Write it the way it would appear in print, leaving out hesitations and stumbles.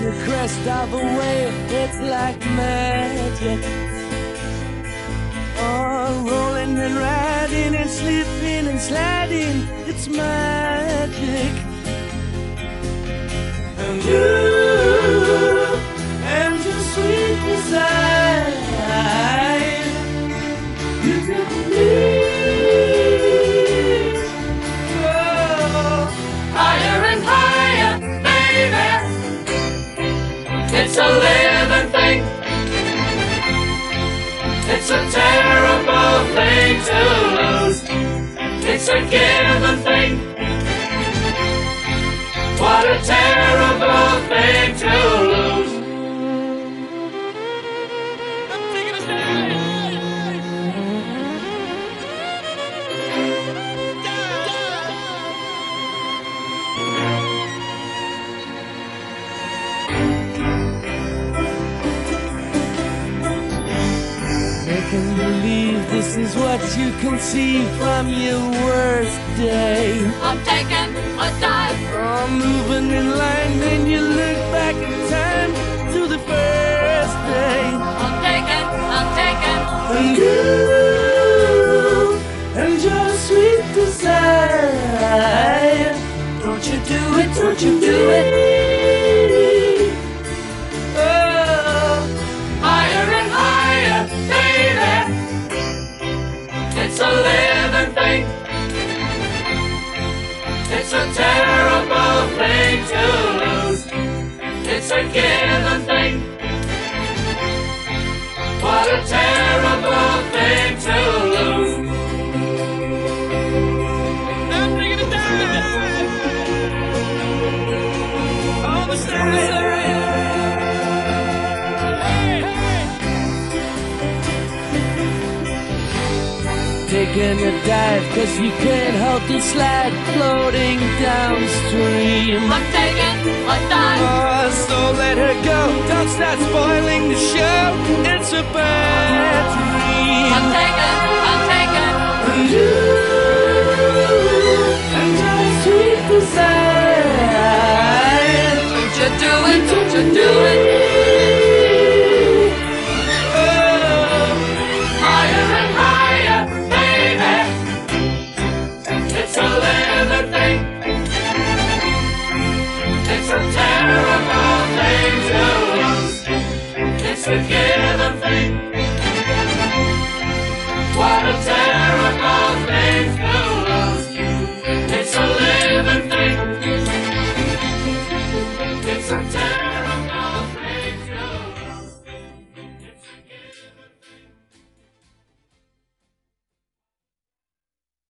the crest of a wave, it's like magic. Oh, rolling and riding and slipping and sliding, it's magic. And you and your sweet desire, you can believe. It's a living thing. It's a terrible thing to lose. It's a given thing. What a terrible thing to lose. I'm taking a dive. I can believe this is what you conceive from your worst day. I'm taking a dive. Oh, moving in line, then you look back in time to the first day. I'm taking. And you and your sweet desire, Don't you do it, don't you do it. Higher and higher, baby. It's a living thing. It's a terrible thing to lose. It's a given thing. What a terrible thing to lose. I'm taking a dive. On the side. taking a dive, 'cause you can't help to slide, floating downstream. I'm taking a dive. Oh, so let her go, don't start spoiling the show, it's a bad dream. I'm taking. And you and your sweet desire, Don't you do it, don't you do it. Higher and higher, baby. It's a living thing. It's a terrible thing to lose. It's a given thing. What a terrible thing to lose. It's a living thing. It's a